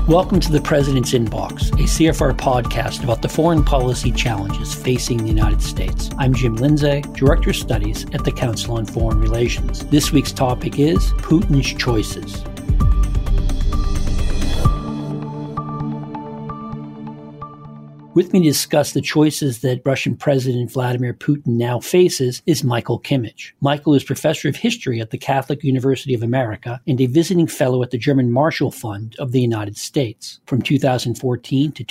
Welcome to the President's Inbox, a CFR podcast about the foreign policy challenges facing the United States. I'm Jim Lindsay, Director of Studies at the Council on Foreign Relations. This week's topic is Putin's choices. With me to discuss the choices that Russian President Vladimir Putin now faces is Michael Kimmage. Michael is professor of history at the Catholic University of America and a visiting fellow at the German Marshall Fund of the United States. From 2014 to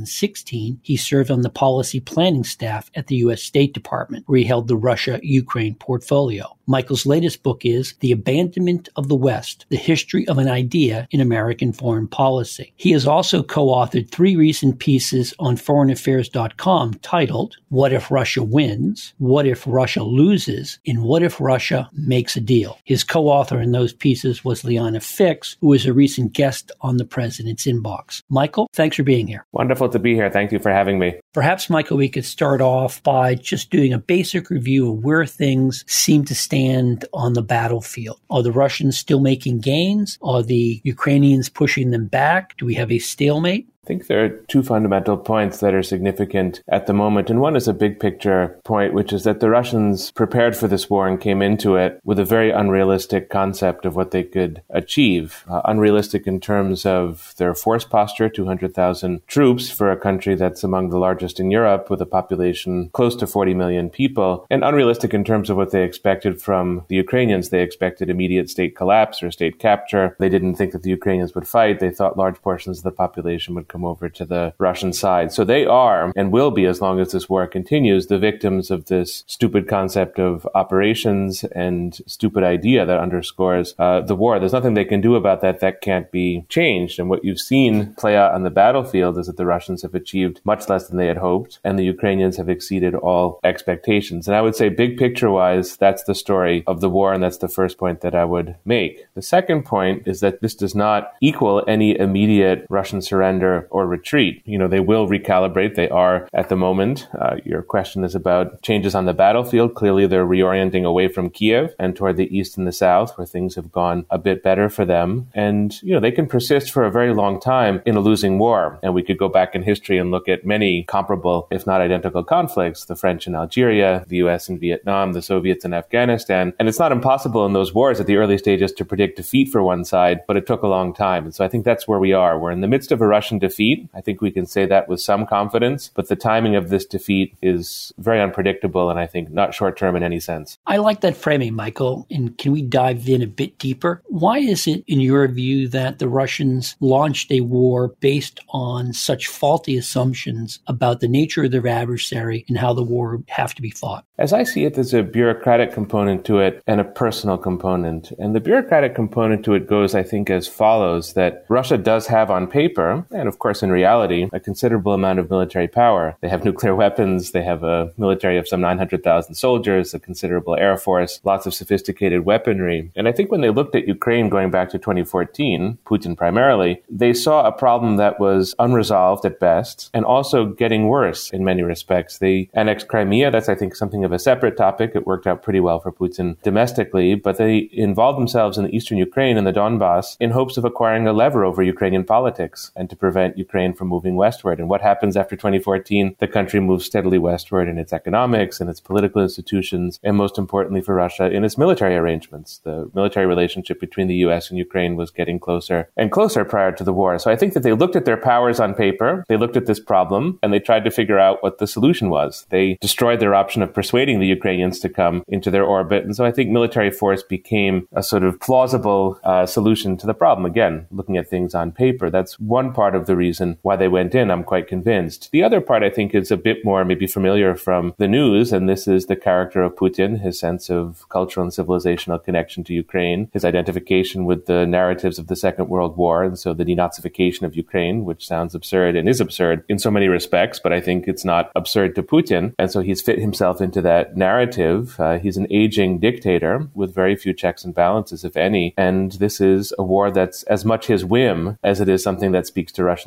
2016, he served on the policy planning staff at the U.S. State Department, where he held the Russia-Ukraine portfolio. Michael's latest book is The Abandonment of the West, The History of an Idea in American Foreign Policy. He has also co-authored 3 recent pieces on foreignaffairs.com titled, What If Russia Wins? What If Russia Loses? And What If Russia Makes a Deal? His co-author in those pieces was Liana Fix, who is a recent guest on the President's Inbox. Michael, thanks for being here. Wonderful to be here. Thank you for having me. Perhaps, Michael, we could start off by just doing a basic review of where things seem to stand on the battlefield. Are the Russians still making gains? Are the Ukrainians pushing them back? Do we have a stalemate? I think there are 2 fundamental points that are significant at the moment. And one is a big picture point, which is that the Russians prepared for this war and came into it with a very unrealistic concept of what they could achieve. Unrealistic in terms of their force posture, 200,000 troops for a country that's among the largest in Europe with a population close to 40 million people. And unrealistic in terms of what they expected from the Ukrainians. They expected immediate state collapse or state capture. They didn't think that the Ukrainians would fight. They thought large portions of the population would come over to the Russian side. So they are, and will be as long as this war continues, the victims of this stupid concept of operations and stupid idea that underscores the war. There's nothing they can do about that. That can't be changed. And what you've seen play out on the battlefield is that the Russians have achieved much less than they had hoped, and the Ukrainians have exceeded all expectations. And I would say big picture-wise, that's the story of the war, and that's the first point that I would make. The second point is that this does not equal any immediate Russian surrender or retreat. They will recalibrate. They are at the moment. Your question is about changes on the battlefield. Clearly, they're reorienting away from Kiev and toward the east and the south, where things have gone a bit better for them. And, they can persist for a very long time in a losing war. And we could go back in history and look at many comparable, if not identical, conflicts, the French in Algeria, the U.S. in Vietnam, the Soviets in Afghanistan. And it's not impossible in those wars at the early stages to predict defeat for one side, but it took a long time. And so I think that's where we are. We're in the midst of a Russian defeat. I think we can say that with some confidence, but the timing of this defeat is very unpredictable and I think not short-term in any sense. I like that framing, Michael, and can we dive in a bit deeper? Why is it, in your view, that the Russians launched a war based on such faulty assumptions about the nature of their adversary and how the war would have to be fought? As I see it, there's a bureaucratic component to it and a personal component. And the bureaucratic component to it goes, I think, as follows, that Russia does have on paper, and of course in reality, a considerable amount of military power. They have nuclear weapons, they have a military of some 900,000 soldiers, a considerable air force, lots of sophisticated weaponry. And I think when they looked at Ukraine going back to 2014, Putin primarily, they saw a problem that was unresolved at best and also getting worse in many respects. They annexed Crimea. That's, I think, something of a separate topic. It worked out pretty well for Putin domestically, but they involved themselves in the eastern Ukraine and the Donbass in hopes of acquiring a lever over Ukrainian politics and to prevent Ukraine from moving westward. And what happens after 2014? The country moves steadily westward in its economics and its political institutions, and most importantly for Russia, in its military arrangements. The military relationship between the U.S. and Ukraine was getting closer and closer prior to the war. So I think that they looked at their powers on paper, they looked at this problem, and they tried to figure out what the solution was. They destroyed their option of persuading the Ukrainians to come into their orbit. And so I think military force became a sort of plausible solution to the problem. Again, looking at things on paper, that's one part of the reason why they went in, I'm quite convinced. The other part, I think, is a bit more maybe familiar from the news, and this is the character of Putin, his sense of cultural and civilizational connection to Ukraine, his identification with the narratives of the Second World War, and so the denazification of Ukraine, which sounds absurd and is absurd in so many respects, but I think it's not absurd to Putin. And so he's fit himself into that narrative. He's an aging dictator with very few checks and balances, if any, and this is a war that's as much his whim as it is something that speaks to Russian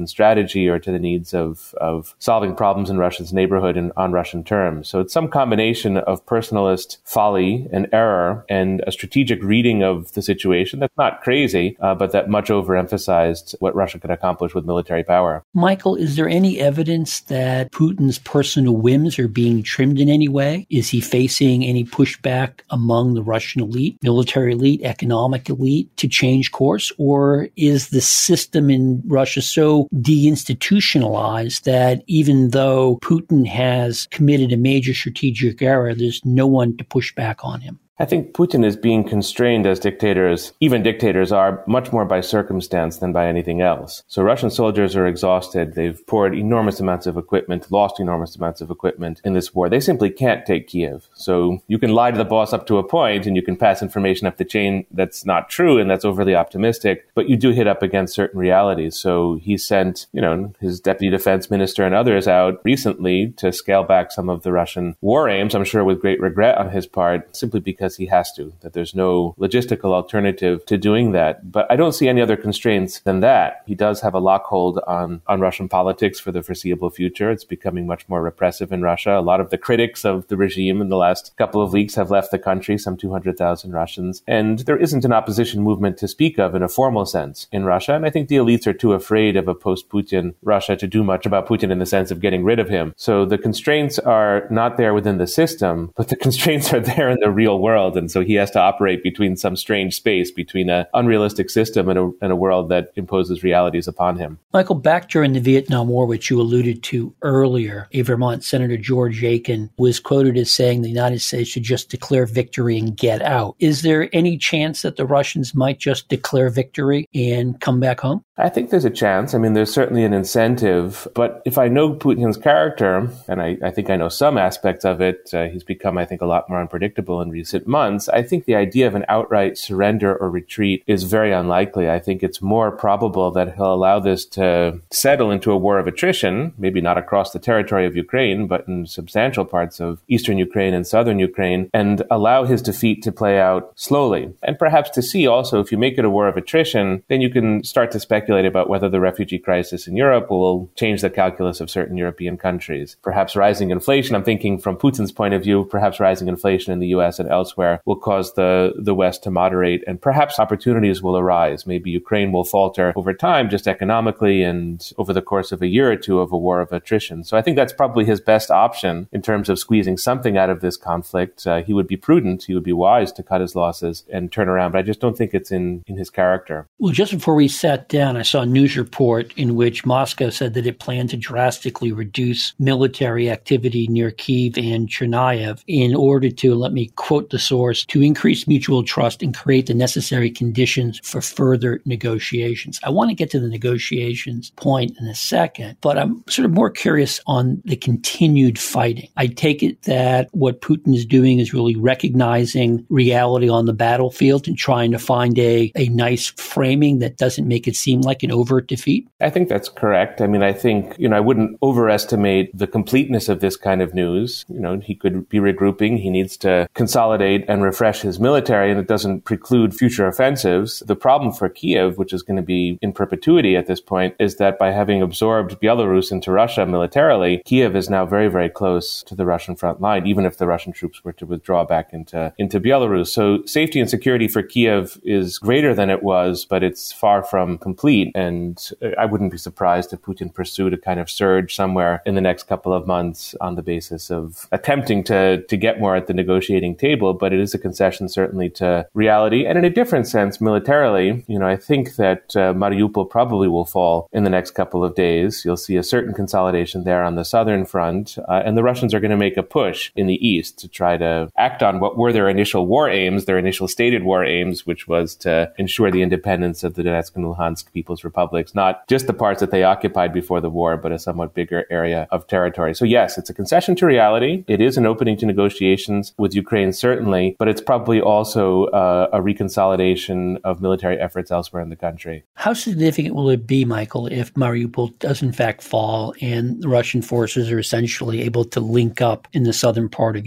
Russian strategy or to the needs of solving problems in Russia's neighborhood and on Russian terms. So it's some combination of personalist folly and error and a strategic reading of the situation that's not crazy, but that much overemphasized what Russia could accomplish with military power. Michael, is there any evidence that Putin's personal whims are being trimmed in any way? Is he facing any pushback among the Russian elite, military elite, economic elite to change course? Or is the system in Russia so deinstitutionalized that even though Putin has committed a major strategic error, there's no one to push back on him? I think Putin is being constrained, as dictators, even dictators are, much more by circumstance than by anything else. So Russian soldiers are exhausted. They've poured enormous amounts of equipment, lost enormous amounts of equipment in this war. They simply can't take Kiev. So you can lie to the boss up to a point and you can pass information up the chain that's not true and that's overly optimistic, but you do hit up against certain realities. So he sent, his deputy defense minister and others out recently to scale back some of the Russian war aims, I'm sure with great regret on his part, simply because he has to, that there's no logistical alternative to doing that. But I don't see any other constraints than that. He does have a lockhold on Russian politics for the foreseeable future. It's becoming much more repressive in Russia. A lot of the critics of the regime in the last couple of weeks have left the country, some 200,000 Russians. And there isn't an opposition movement to speak of in a formal sense in Russia. And I think the elites are too afraid of a post-Putin Russia to do much about Putin in the sense of getting rid of him. So the constraints are not there within the system, but the constraints are there in the real world. And so he has to operate between some strange space, between an unrealistic system and a world that imposes realities upon him. Michael, back during the Vietnam War, which you alluded to earlier, a Vermont Senator George Aiken was quoted as saying the United States should just declare victory and get out. Is there any chance that the Russians might just declare victory and come back home? I think there's a chance. I mean, there's certainly an incentive. But if I know Putin's character, and I think I know some aspects of it, he's become, I think, a lot more unpredictable in recent months. I think the idea of an outright surrender or retreat is very unlikely. I think it's more probable that he'll allow this to settle into a war of attrition, maybe not across the territory of Ukraine, but in substantial parts of eastern Ukraine and southern Ukraine, and allow his defeat to play out slowly. And perhaps to see also, if you make it a war of attrition, then you can start to speculate about whether the refugee crisis in Europe will change the calculus of certain European countries. Perhaps rising inflation, I'm thinking from Putin's point of view, perhaps rising inflation in the US and elsewhere will cause the West to moderate, and perhaps opportunities will arise. Maybe Ukraine will falter over time, just economically, and over the course of a year or two of a war of attrition. So I think that's probably his best option in terms of squeezing something out of this conflict. He would be prudent, he would be wise to cut his losses and turn around, but I just don't think it's in his character. Well, just before we sat down, I saw a news report in which Moscow said that it planned to drastically reduce military activity near Kyiv and Chernihiv in order to, let me quote the source, to increase mutual trust and create the necessary conditions for further negotiations. I want to get to the negotiations point in a second, but I'm sort of more curious on the continued fighting. I take it that what Putin is doing is really recognizing reality on the battlefield and trying to find a nice framing that doesn't make it seem like an overt defeat? I think that's correct. I mean, I think, I wouldn't overestimate the completeness of this kind of news. He could be regrouping. He needs to consolidate and refresh his military, and it doesn't preclude future offensives. The problem for Kiev, which is going to be in perpetuity at this point, is that by having absorbed Belarus into Russia militarily, Kiev is now very, very close to the Russian front line, even if the Russian troops were to withdraw back into Belarus. So safety and security for Kiev is greater than it was, but it's far from complete. And I wouldn't be surprised if Putin pursued a kind of surge somewhere in the next couple of months on the basis of attempting to get more at the negotiating table. But it is a concession, certainly, to reality. And in a different sense, militarily, I think that Mariupol probably will fall in the next couple of days. You'll see a certain consolidation there on the southern front. And the Russians are going to make a push in the east to try to act on what were their initial war aims, their initial stated war aims, which was to ensure the independence of the Donetsk and Luhansk People's Republics, not just the parts that they occupied before the war, but a somewhat bigger area of territory. So yes, it's a concession to reality. It is an opening to negotiations with Ukraine, certainly, but it's probably also a reconsolidation of military efforts elsewhere in the country. How significant will it be, Michael, if Mariupol does in fact fall and the Russian forces are essentially able to link up in the southern part of Ukraine?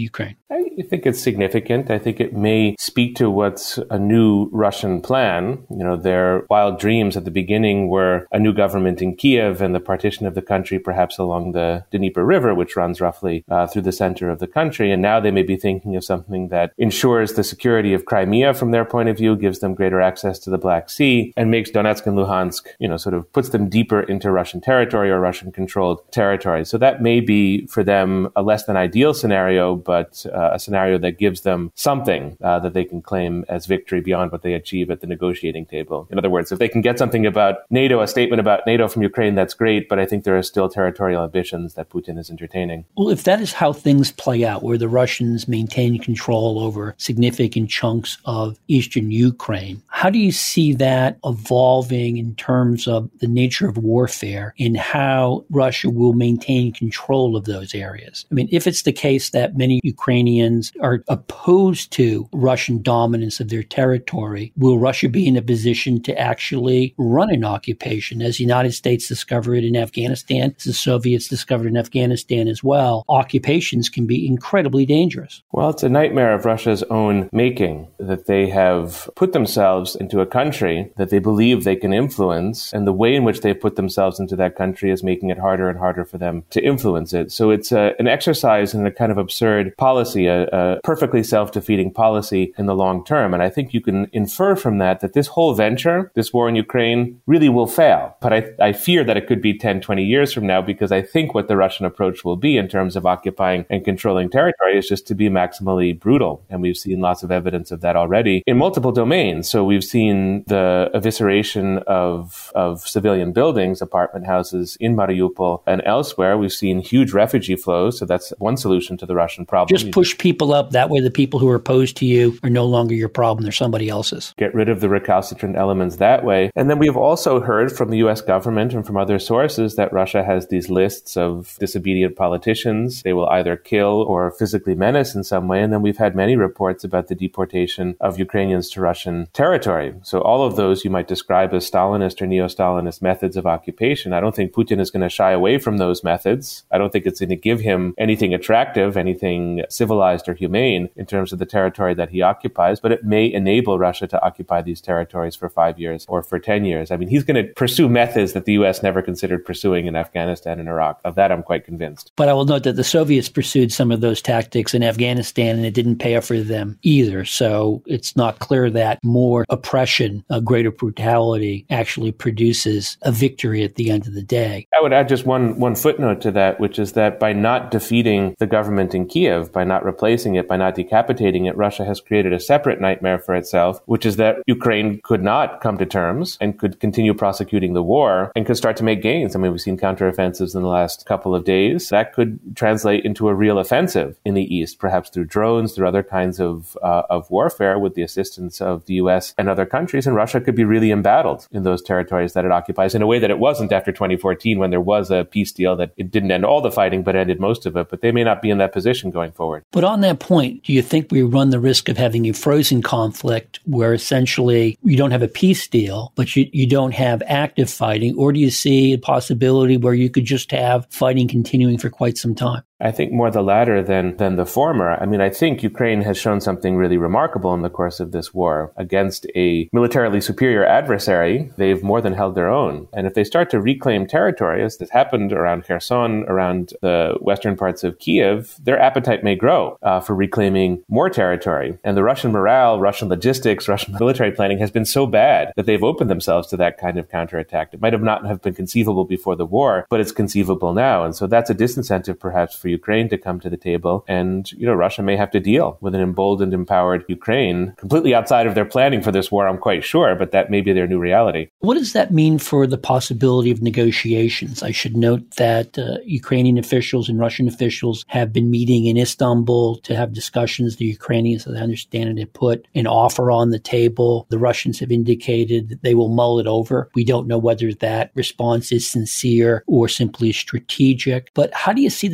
I think it's significant. I think it may speak to what's a new Russian plan. Their wild dreams at the beginning were a new government in Kiev and the partition of the country perhaps along the Dnieper River, which runs roughly through the center of the country. And now they may be thinking of something that ensures the security of Crimea from their point of view, gives them greater access to the Black Sea, and makes Donetsk and Luhansk, sort of puts them deeper into Russian territory or Russian-controlled territory. So that may be for them a less than ideal scenario, but a scenario that gives them something that they can claim as victory beyond what they achieve at the negotiating table. In other words, if they can get something about NATO, a statement about NATO from Ukraine, that's great, but I think there are still territorial ambitions that Putin is entertaining. Well, if that is how things play out, where the Russians maintain control over significant chunks of eastern Ukraine, how do you see that evolving in terms of the nature of warfare and how Russia will maintain control of those areas? I mean, if it's the case that many Ukrainians are opposed to Russian dominance of their territory, will Russia be in a position to actually run an occupation? As the United States discovered in Afghanistan, as the Soviets discovered in Afghanistan as well, occupations can be incredibly dangerous. Well, it's a nightmare of Russia's own making that they have put themselves into a country that they believe they can influence, and the way in which they put themselves into that country is making it harder and harder for them to influence it. So it's an exercise in a kind of absurd policy, a perfectly self-defeating policy in the long term. And I think you can infer from that this whole venture, this war in Ukraine, really will fail. But I fear that it could be 10, 20 years from now, because I think what the Russian approach will be in terms of occupying and controlling territory is just to be maximally brutal. And we've seen lots of evidence of that already in multiple domains. So we've seen the evisceration of civilian buildings, apartment houses in Mariupol and elsewhere. We've seen huge refugee flows. So that's one solution to the Russian problem. Just push people up. That way the people who are opposed to you are no longer your problem. They're somebody else's. Get rid of the recalcitrant elements that way. And then we've also heard from the U.S. government and from other sources that Russia has these lists of disobedient politicians. They will either kill or physically menace in some way. And then we've had many reports about the deportation of Ukrainians to Russian territory. So all of those you might describe as Stalinist or neo-Stalinist methods of occupation. I don't think Putin is going to shy away from those methods. I don't think it's going to give him anything attractive, anything civilized or humane in terms of the territory that he occupies, but it may enable Russia to occupy these territories for 5 years or for 10 years. I mean, he's going to pursue methods that the U.S. never considered pursuing in Afghanistan and Iraq. Of that, I'm quite convinced. But I will note that the Soviets pursued some of those tactics in Afghanistan, and it didn't pay off for them either. So it's not clear that more oppression, greater brutality actually produces a victory at the end of the day. I would add just one footnote to that, which is that by not defeating the government in Kiev, by not replacing it, by not decapitating it, Russia has created a separate nightmare for itself, which is that Ukraine could not come to terms and could continue prosecuting the war and could start to make gains. I mean, we've seen counteroffensives in the last couple of days. That could translate into a real offensive in the east, perhaps through drones, through other kinds of warfare with the assistance of the U.S. and other countries. And Russia could be really embattled in those territories that it occupies in a way that it wasn't after 2014, when there was a peace deal that it didn't end all the fighting, but ended most of it. But they may not be in that position going forward. But on that point, do you think we run the risk of having a frozen conflict where essentially you don't have a peace deal, but you don't have active fighting? Or do you see a possibility where you could just have fighting continuing for quite some time? I think more the latter than the former. I mean, I think Ukraine has shown something really remarkable in the course of this war. Against a militarily superior adversary, they've more than held their own. And if they start to reclaim territory, as this happened around Kherson, around the western parts of Kiev, their appetite may grow for reclaiming more territory. And the Russian morale, Russian logistics, Russian military planning has been so bad that they've opened themselves to that kind of counterattack. It might have not have been conceivable before the war, but it's conceivable now. And so that's a disincentive perhaps for Ukraine to come to the table. And, Russia may have to deal with an emboldened, empowered Ukraine completely outside of their planning for this war, I'm quite sure, but that may be their new reality. What does that mean for the possibility of negotiations? I should note that Ukrainian officials and Russian officials have been meeting in Istanbul to have discussions. The Ukrainians, as I understand it, have put an offer on the table. The Russians have indicated that they will mull it over. We don't know whether that response is sincere or simply strategic. But how do you see the negotiations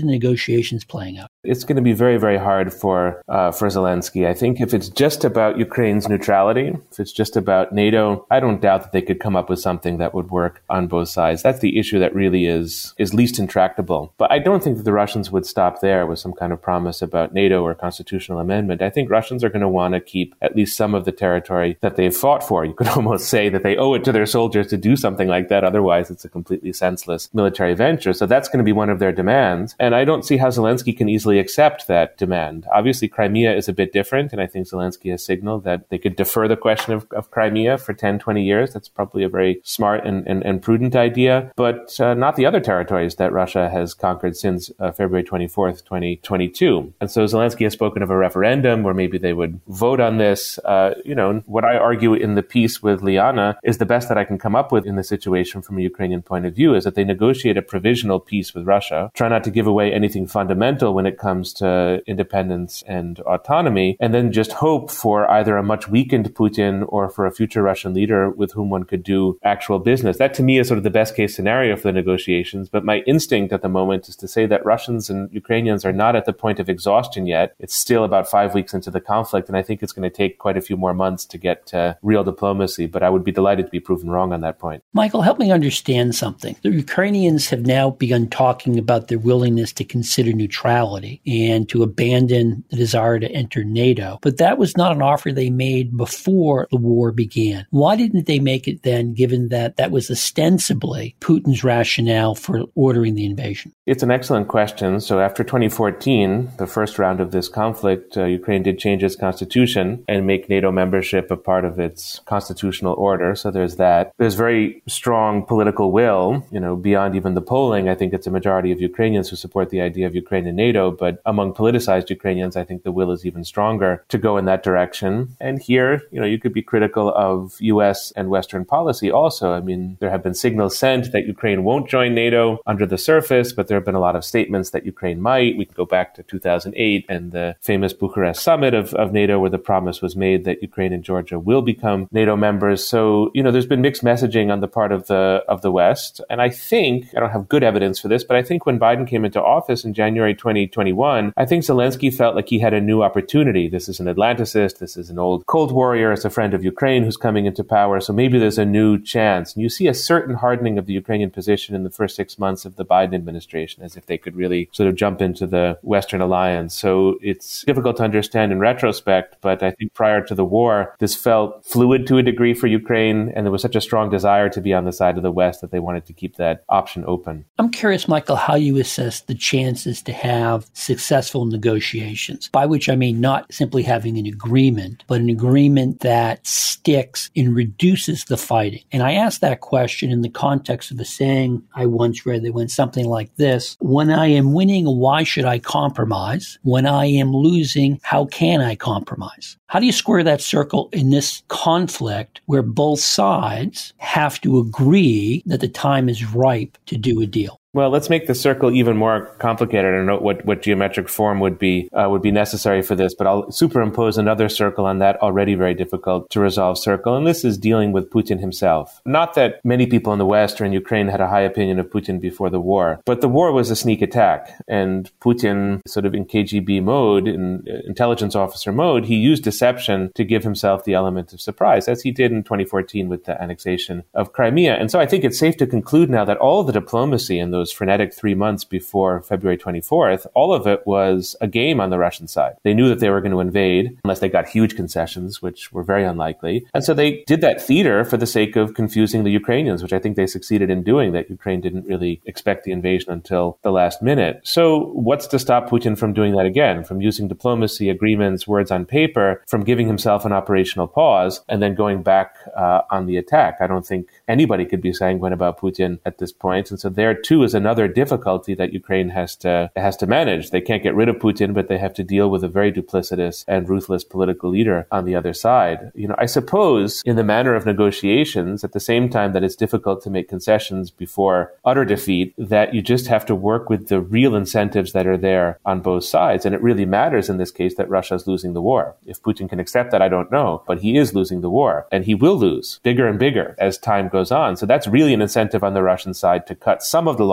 negotiations playing out? It's going to be very, very hard for Zelensky. I think if it's just about Ukraine's neutrality, if it's just about NATO, I don't doubt that they could come up with something that would work on both sides. That's the issue that really is least intractable. But I don't think that the Russians would stop there with some kind of promise about NATO or constitutional amendment. I think Russians are going to want to keep at least some of the territory that they've fought for. You could almost say that they owe it to their soldiers to do something like that. Otherwise, it's a completely senseless military venture. So that's going to be one of their demands. And I don't see how Zelensky can easily accept that demand. Obviously, Crimea is a bit different, and I think Zelensky has signaled that they could defer the question of Crimea for 10, 20 years. That's probably a very smart and prudent idea, but not the other territories that Russia has conquered since February 24th, 2022. And so Zelensky has spoken of a referendum where maybe they would vote on this. What I argue in the piece with Liana is the best that I can come up with in the situation from a Ukrainian point of view is that they negotiate a provisional peace with Russia, try not to give away anything fundamental when it comes to independence and autonomy, and then just hope for either a much weakened Putin or for a future Russian leader with whom one could do actual business. That to me is sort of the best case scenario for the negotiations. But my instinct at the moment is to say that Russians and Ukrainians are not at the point of exhaustion yet. It's still about 5 weeks into the conflict, and I think it's going to take quite a few more months to get to real diplomacy. But I would be delighted to be proven wrong on that point. Michael, help me understand something. The Ukrainians have now begun talking about their willingness to consider neutrality and to abandon the desire to enter NATO. But that was not an offer they made before the war began. Why didn't they make it then, given that that was ostensibly Putin's rationale for ordering the invasion? It's an excellent question. So after 2014, the first round of this conflict, Ukraine did change its constitution and make NATO membership a part of its constitutional order. So there's that. There's very strong political will, beyond even the polling. I think it's a majority of Ukrainians who support the idea of Ukraine in NATO, but among politicized Ukrainians, I think the will is even stronger to go in that direction. And here, you could be critical of U.S. and Western policy also. I mean, there have been signals sent that Ukraine won't join NATO under the surface, but there have been a lot of statements that Ukraine might. We can go back to 2008 and the famous Bucharest summit of NATO, where the promise was made that Ukraine and Georgia will become NATO members. So, there's been mixed messaging on the part of the West. And I think, I don't have good evidence for this, but I think when Biden came into office in January 2021, I think Zelensky felt like he had a new opportunity. This is an Atlanticist. This is an old Cold Warrior. It's a friend of Ukraine who's coming into power. So maybe there's a new chance. And you see a certain hardening of the Ukrainian position in the first 6 months of the Biden administration, as if they could really sort of jump into the Western alliance. So it's difficult to understand in retrospect, but I think prior to the war, this felt fluid to a degree for Ukraine, and there was such a strong desire to be on the side of the West that they wanted to keep that option open. I'm curious, Michael, how you assess the chances to have successful negotiations, by which I mean not simply having an agreement, but an agreement that sticks and reduces the fighting. And I ask that question in the context of a saying I once read that went something like this: when I am winning, why should I compromise? When I am losing, how can I compromise? How do you square that circle in this conflict where both sides have to agree that the time is ripe to do a deal? Well, let's make the circle even more complicated. I don't know what geometric form would be necessary for this, but I'll superimpose another circle on that already very difficult to resolve circle. And this is dealing with Putin himself. Not that many people in the West or in Ukraine had a high opinion of Putin before the war, but the war was a sneak attack. And Putin, sort of in KGB mode, in intelligence officer mode, he used deception to give himself the element of surprise, as he did in 2014 with the annexation of Crimea. And so I think it's safe to conclude now that all the diplomacy in those frenetic 3 months before February 24th, all of it was a game on the Russian side. They knew that they were going to invade unless they got huge concessions, which were very unlikely. And so they did that theater for the sake of confusing the Ukrainians, which I think they succeeded in doing, that Ukraine didn't really expect the invasion until the last minute. So what's to stop Putin from doing that again, from using diplomacy, agreements, words on paper, from giving himself an operational pause and then going back on the attack? I don't think anybody could be sanguine about Putin at this point. And so there too is another difficulty that Ukraine has to manage. They can't get rid of Putin, but they have to deal with a very duplicitous and ruthless political leader on the other side. I suppose in the manner of negotiations, at the same time that it's difficult to make concessions before utter defeat, that you just have to work with the real incentives that are there on both sides. And it really matters in this case that Russia is losing the war. If Putin can accept that, I don't know, but he is losing the war, and he will lose bigger and bigger as time goes on. So that's really an incentive on the Russian side to cut some of the losses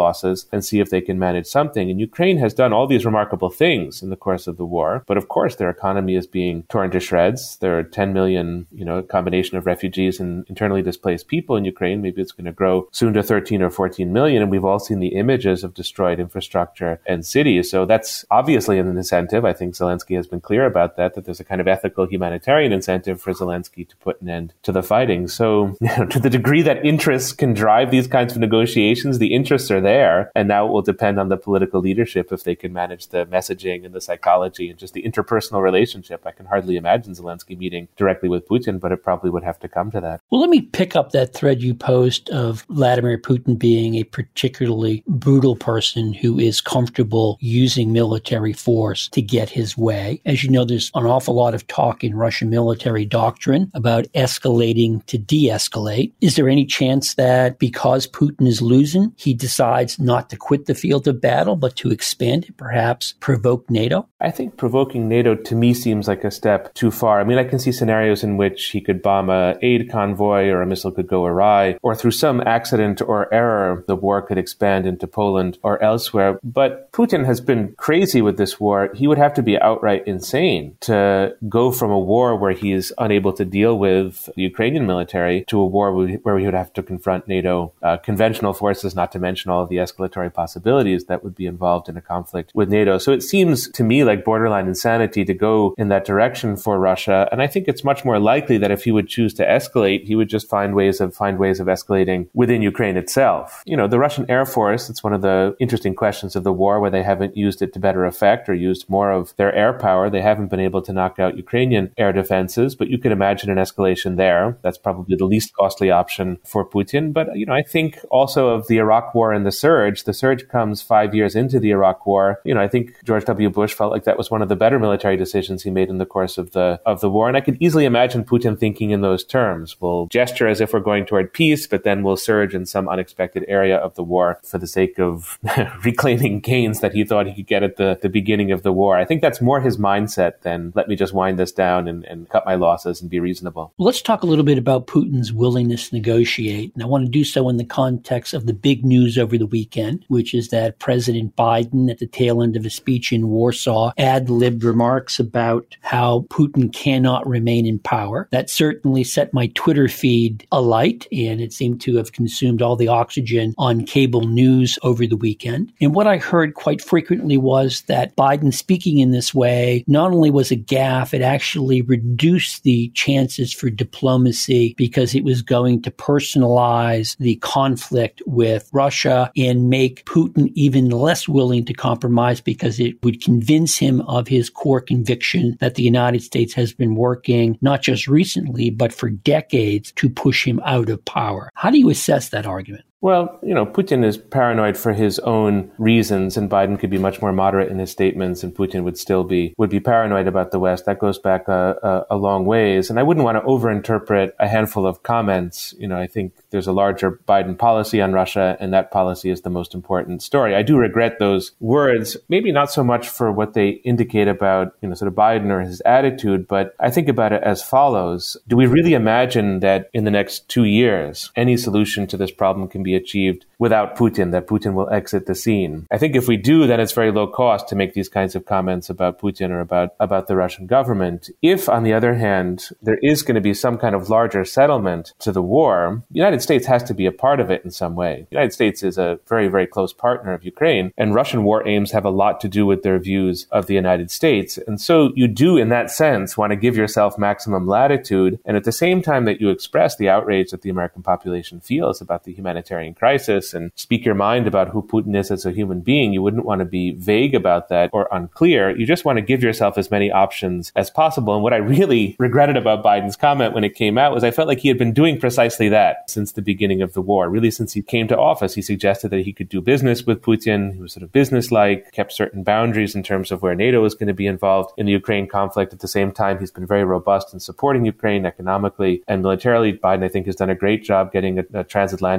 losses and see if they can manage something. And Ukraine has done all these remarkable things in the course of the war. But of course, their economy is being torn to shreds. There are 10 million, a combination of refugees and internally displaced people in Ukraine. Maybe it's going to grow soon to 13 or 14 million. And we've all seen the images of destroyed infrastructure and cities. So that's obviously an incentive. I think Zelensky has been clear about that there's a kind of ethical humanitarian incentive for Zelensky to put an end to the fighting. So, to the degree that interests can drive these kinds of negotiations, the interests are there. And now it will depend on the political leadership if they can manage the messaging and the psychology and just the interpersonal relationship. I can hardly imagine Zelensky meeting directly with Putin, but it probably would have to come to that. Well, let me pick up that thread you posed of Vladimir Putin being a particularly brutal person who is comfortable using military force to get his way. As you know, there's an awful lot of talk in Russian military doctrine about escalating to de-escalate. Is there any chance that because Putin is losing, he decides not to quit the field of battle, but to expand it, perhaps provoke NATO? I think provoking NATO to me seems like a step too far. I mean, I can see scenarios in which he could bomb a aid convoy or a missile could go awry, or through some accident or error, the war could expand into Poland or elsewhere. But Putin has been crazy with this war. He would have to be outright insane to go from a war where he is unable to deal with the Ukrainian military to a war where he would have to confront NATO conventional forces, not to mention all of the escalatory possibilities that would be involved in a conflict with NATO. So it seems to me like borderline insanity to go in that direction for Russia. And I think it's much more likely that if he would choose to escalate, he would just find ways of escalating within Ukraine itself. The Russian Air Force, it's one of the interesting questions of the war where they haven't used it to better effect or used more of their air power. They haven't been able to knock out Ukrainian air defenses, but you could imagine an escalation there. That's probably the least costly option for Putin. But, I think also of the Iraq war and the surge. The surge comes 5 years into the Iraq war. I think George W. Bush felt like that was one of the better military decisions he made in the course of the war. And I could easily imagine Putin thinking in those terms. We'll gesture as if we're going toward peace, but then we'll surge in some unexpected area of the war for the sake of reclaiming gains that he thought he could get at the beginning of the war. I think that's more his mindset than let me just wind this down and cut my losses and be reasonable. Let's talk a little bit about Putin's willingness to negotiate. And I want to do so in the context of the big news over the weekend, which is that President Biden, at the tail end of a speech in Warsaw, ad-libbed remarks about how Putin cannot remain in power. That certainly set my Twitter feed alight, and it seemed to have consumed all the oxygen on cable news over the weekend. And what I heard quite frequently was that Biden speaking in this way not only was a gaffe, it actually reduced the chances for diplomacy because it was going to personalize the conflict with Russia and make Putin even less willing to compromise because it would convince him of his core conviction that the United States has been working not just recently, but for decades to push him out of power. How do you assess that argument? Well, Putin is paranoid for his own reasons, and Biden could be much more moderate in his statements, and Putin would be paranoid about the West. That goes back a long ways. And I wouldn't want to overinterpret a handful of comments. I think there's a larger Biden policy on Russia, and that policy is the most important story. I do regret those words, maybe not so much for what they indicate about, sort of Biden or his attitude, but I think about it as follows. Do we really imagine that in the next 2 years, any solution to this problem can be achieved without Putin, that Putin will exit the scene? I think if we do, then it's very low cost to make these kinds of comments about Putin or about the Russian government. If, on the other hand, there is going to be some kind of larger settlement to the war, the United States has to be a part of it in some way. The United States is a very, very close partner of Ukraine, and Russian war aims have a lot to do with their views of the United States. And so you do, in that sense, want to give yourself maximum latitude, and at the same time that you express the outrage that the American population feels about the humanitarian crisis and speak your mind about who Putin is as a human being, you wouldn't want to be vague about that or unclear. You just want to give yourself as many options as possible. And what I really regretted about Biden's comment when it came out was I felt like he had been doing precisely that since the beginning of the war. Really, since he came to office, he suggested that he could do business with Putin. He was sort of businesslike, kept certain boundaries in terms of where NATO is going to be involved in the Ukraine conflict. At the same time, he's been very robust in supporting Ukraine economically and militarily. Biden, I think, has done a great job getting a transatlantic and international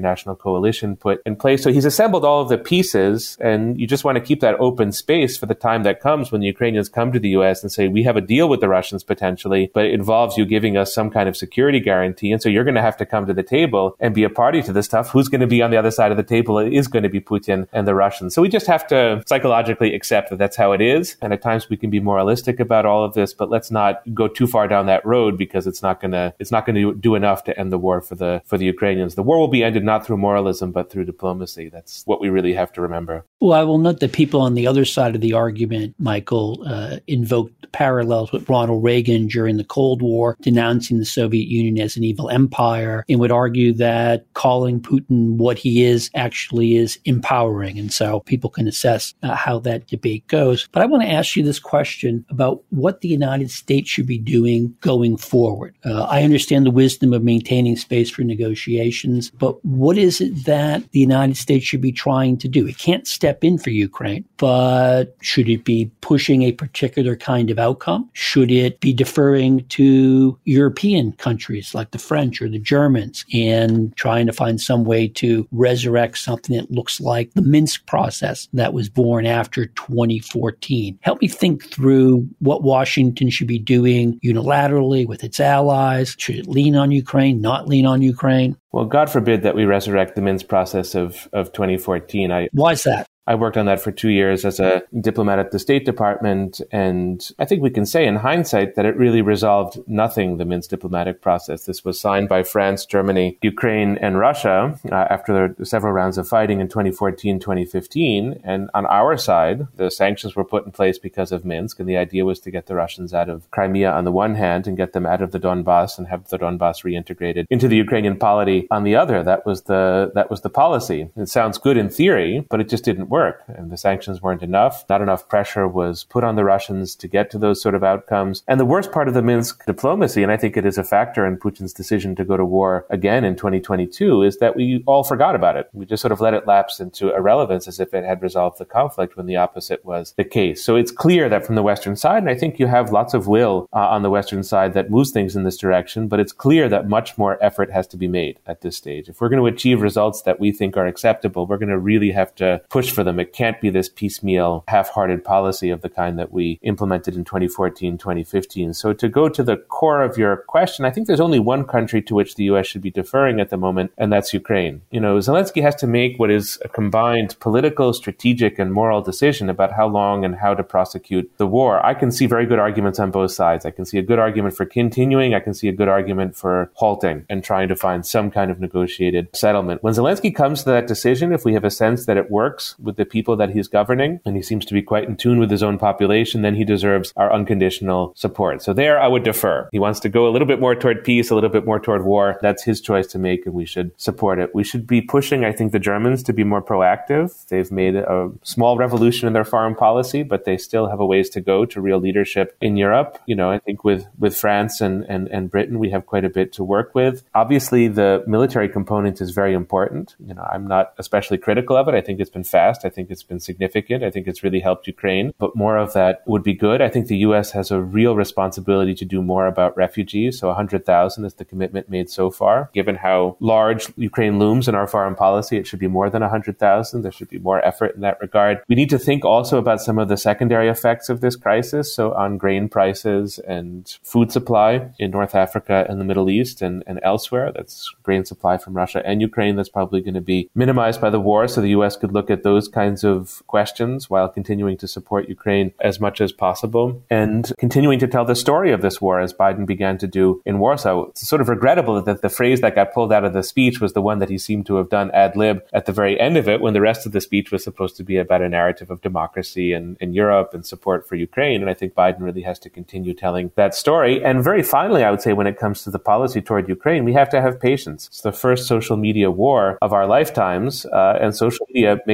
international coalition put in place. So he's assembled all of the pieces, and you just want to keep that open space for the time that comes when the Ukrainians come to the U.S. and say, we have a deal with the Russians potentially, but it involves you giving us some kind of security guarantee. And so you're going to have to come to the table and be a party to this stuff. Who's going to be on the other side of the table? It is going to be Putin and the Russians. So we just have to psychologically accept that that's how it is. And at times we can be moralistic about all of this, but let's not go too far down that road, because it's not going to do enough to end the war for the Ukrainians. The war will be ended not through moralism, but through diplomacy. That's what we really have to remember. Well, I will note that people on the other side of the argument, Michael, invoked parallels with Ronald Reagan during the Cold War, denouncing the Soviet Union as an evil empire, and would argue that calling Putin what he is actually is empowering. And so people can assess how that debate goes. But I want to ask you this question about what the United States should be doing going forward. I understand the wisdom of maintaining space for negotiations, but what is it that the United States should be trying to do? It can't step in for Ukraine, but should it be pushing a particular kind of outcome? Should it be deferring to European countries like the French or the Germans and trying to find some way to resurrect something that looks like the Minsk process that was born after 2014? Help me think through what Washington should be doing unilaterally with its allies. Should it lean on Ukraine, not lean on Ukraine? Well, God forbid that we resurrect the Minsk process of 2014. Why is that? I worked on that for 2 years as a diplomat at the State Department, and I think we can say in hindsight that it really resolved nothing, the Minsk diplomatic process. This was signed by France, Germany, Ukraine, and Russia after several rounds of fighting in 2014, 2015. And on our side, the sanctions were put in place because of Minsk, and the idea was to get the Russians out of Crimea on the one hand and get them out of the Donbass and have the Donbass reintegrated into the Ukrainian polity on the other. That was the policy. It sounds good in theory, but it just didn't work. And the sanctions weren't enough. Not enough pressure was put on the Russians to get to those sort of outcomes. And the worst part of the Minsk diplomacy, and I think it is a factor in Putin's decision to go to war again in 2022, is that we all forgot about it. We just sort of let it lapse into irrelevance as if it had resolved the conflict, when the opposite was the case. So it's clear that from the Western side, and I think you have lots of will on the Western side that moves things in this direction, but it's clear that much more effort has to be made at this stage. If we're going to achieve results that we think are acceptable, we're going to really have to push for them. It can't be this piecemeal, half-hearted policy of the kind that we implemented in 2014, 2015. So to go to the core of your question, I think there's only one country to which the U.S. should be deferring at the moment, and that's Ukraine. Zelensky has to make what is a combined political, strategic, and moral decision about how long and how to prosecute the war. I can see very good arguments on both sides. I can see a good argument for continuing. I can see a good argument for halting and trying to find some kind of negotiated settlement. When Zelensky comes to that decision, if we have a sense that it works with the people that he's governing, and he seems to be quite in tune with his own population, then he deserves our unconditional support. So there I would defer. He wants to go a little bit more toward peace, a little bit more toward war. That's his choice to make, and we should support it. We should be pushing, I think, the Germans to be more proactive. They've made a small revolution in their foreign policy, but they still have a ways to go to real leadership in Europe. I think with France and Britain, we have quite a bit to work with. Obviously, the military component is very important. I'm not especially critical of it. I think it's been fast. I think it's been significant. I think it's really helped Ukraine, but more of that would be good. I think the U.S. has a real responsibility to do more about refugees. So 100,000 is the commitment made so far. Given how large Ukraine looms in our foreign policy, it should be more than 100,000. There should be more effort in that regard. We need to think also about some of the secondary effects of this crisis. So on grain prices and food supply in North Africa and the Middle East and elsewhere. That's grain supply from Russia and Ukraine that's probably going to be minimized by the war. So the U.S. could look at those kinds of questions while continuing to support Ukraine as much as possible and continuing to tell the story of this war as Biden began to do in Warsaw. It's sort of regrettable that the phrase that got pulled out of the speech was the one that he seemed to have done ad lib at the very end of it, when the rest of the speech was supposed to be about a narrative of democracy and Europe and support for Ukraine. And I think Biden really has to continue telling that story. And very finally, I would say when it comes to the policy toward Ukraine, we have to have patience. It's the first social media war of our lifetimes, and social media makes us all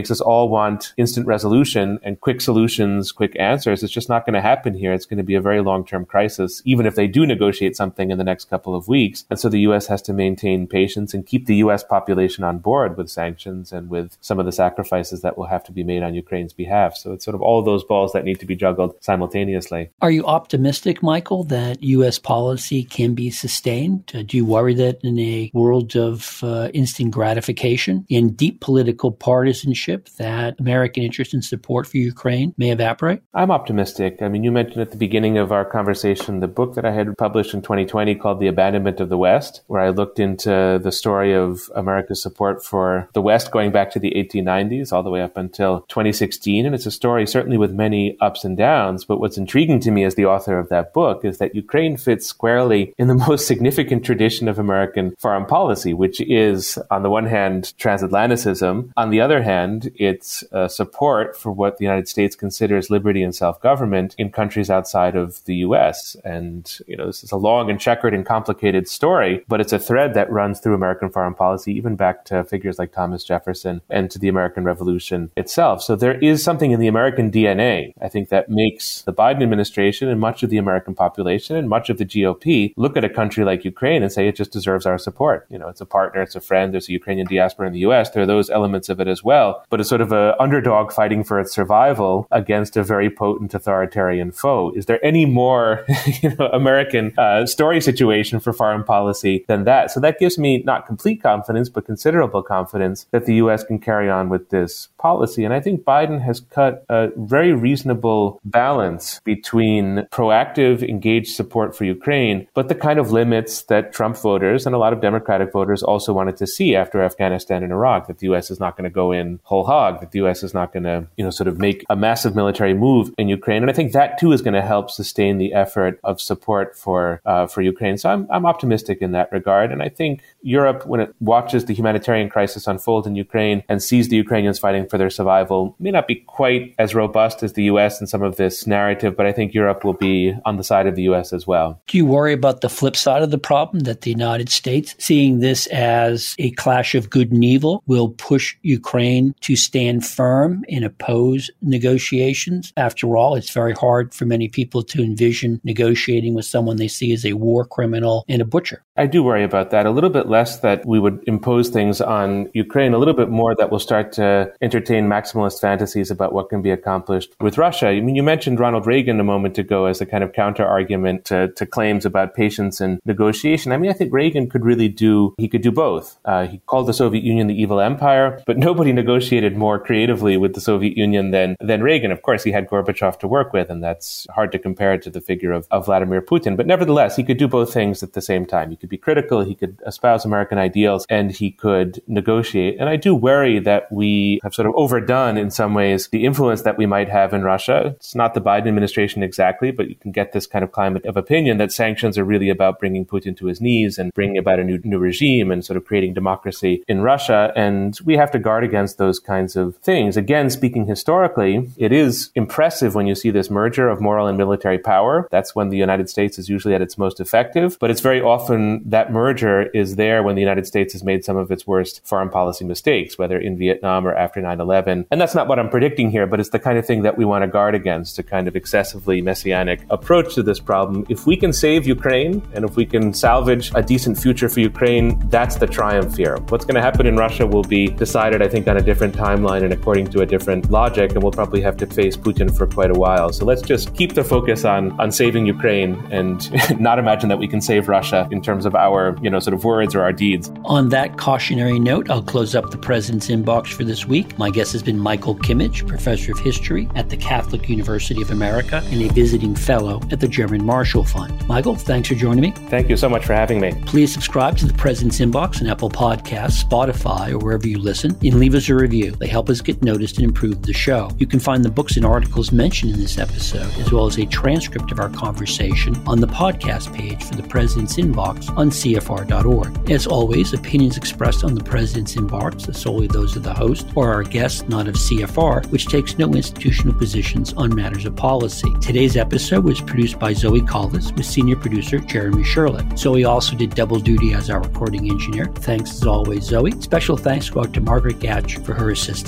all want instant resolution and quick solutions, quick answers. It's just not going to happen here. It's going to be a very long-term crisis, even if they do negotiate something in the next couple of weeks. And so the U.S. has to maintain patience and keep the U.S. population on board with sanctions and with some of the sacrifices that will have to be made on Ukraine's behalf. So it's sort of all of those balls that need to be juggled simultaneously. Are you optimistic, Michael, that U.S. policy can be sustained? Do you worry that in a world of instant gratification and deep political partisanship that American interest and support for Ukraine may evaporate? I'm optimistic. I mean, you mentioned at the beginning of our conversation the book that I had published in 2020 called The Abandonment of the West, where I looked into the story of America's support for the West going back to the 1890s all the way up until 2016. And it's a story certainly with many ups and downs. But what's intriguing to me as the author of that book is that Ukraine fits squarely in the most significant tradition of American foreign policy, which is, on the one hand, transatlanticism. On the other hand, it's support for what the United States considers liberty and self-government in countries outside of the U.S. And, this is a long and checkered and complicated story, but it's a thread that runs through American foreign policy, even back to figures like Thomas Jefferson and to the American Revolution itself. So there is something in the American DNA, I think, that makes the Biden administration and much of the American population and much of the GOP look at a country like Ukraine and say it just deserves our support. It's a partner, it's a friend, there's a Ukrainian diaspora in the U.S., there are those elements of it as well, but it's sort of an underdog fighting for its survival against a very potent authoritarian foe. Is there any more American story situation for foreign policy than that? So that gives me not complete confidence, but considerable confidence that the U.S. can carry on with this policy. And I think Biden has cut a very reasonable balance between proactive, engaged support for Ukraine, but the kind of limits that Trump voters and a lot of Democratic voters also wanted to see after Afghanistan and Iraq, that the U.S. is not going to go in whole hog, that the U.S. is not going to, sort of make a massive military move in Ukraine. And I think that too is going to help sustain the effort of support for Ukraine. So I'm optimistic in that regard. And I think Europe, when it watches the humanitarian crisis unfold in Ukraine and sees the Ukrainians fighting for their survival, may not be quite as robust as the U.S. in some of this narrative, but I think Europe will be on the side of the U.S. as well. Do you worry about the flip side of the problem, that the United States, seeing this as a clash of good and evil, will push Ukraine to stand firm and oppose negotiations? After all, it's very hard for many people to envision negotiating with someone they see as a war criminal and a butcher. I do worry about that. A little bit less that we would impose things on Ukraine, a little bit more that we'll start to entertain maximalist fantasies about what can be accomplished with Russia. I mean, you mentioned Ronald Reagan a moment ago as a kind of counter-argument to claims about patience and negotiation. I mean, I think Reagan could do both. He called the Soviet Union the evil empire, but nobody negotiated more creatively with the Soviet Union than Reagan. Of course, he had Gorbachev to work with, and that's hard to compare to the figure of Vladimir Putin. But nevertheless, he could do both things at the same time. He could be critical, he could espouse American ideals, and he could negotiate. And I do worry that we have sort of overdone, in some ways, the influence that we might have in Russia. It's not the Biden administration exactly, but you can get this kind of climate of opinion that sanctions are really about bringing Putin to his knees and bringing about a new regime and sort of creating democracy in Russia. And we have to guard against those kinds of things. Again, speaking historically, it is impressive when you see this merger of moral and military power. That's when the United States is usually at its most effective. But it's very often that merger is there when the United States has made some of its worst foreign policy mistakes, whether in Vietnam or after 9/11. And that's not what I'm predicting here, but it's the kind of thing that we want to guard against, a kind of excessively messianic approach to this problem. If we can save Ukraine and if we can salvage a decent future for Ukraine, that's the triumph here. What's going to happen in Russia will be decided, I think, on a different timeline and according to a different logic, and we'll probably have to face Putin for quite a while. So let's just keep the focus on saving Ukraine and not imagine that we can save Russia in terms of our, sort of words or our deeds. On that cautionary note, I'll close up the President's Inbox for this week. My guest has been Michael Kimmage, professor of history at the Catholic University of America and a visiting fellow at the German Marshall Fund. Michael, thanks for joining me. Thank you so much for having me. Please subscribe to the President's Inbox on Apple Podcasts, Spotify, or wherever you listen, and leave us a review. They help us get noticed and improve the show. You can find the books and articles mentioned in this episode, as well as a transcript of our conversation on the podcast page for the President's Inbox on CFR.org. As always, opinions expressed on the President's Inbox are solely those of the host or our guests, not of CFR, which takes no institutional positions on matters of policy. Today's episode was produced by Zoe Collis with senior producer Jeremy Sherlick. Zoe also did double duty as our recording engineer. Thanks as always, Zoe. Special thanks go out to Margaret Gatch for her assistance.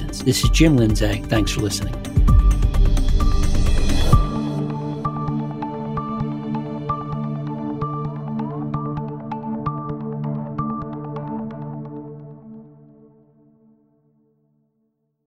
citizens. This is Jim Lindsay. Thanks for listening.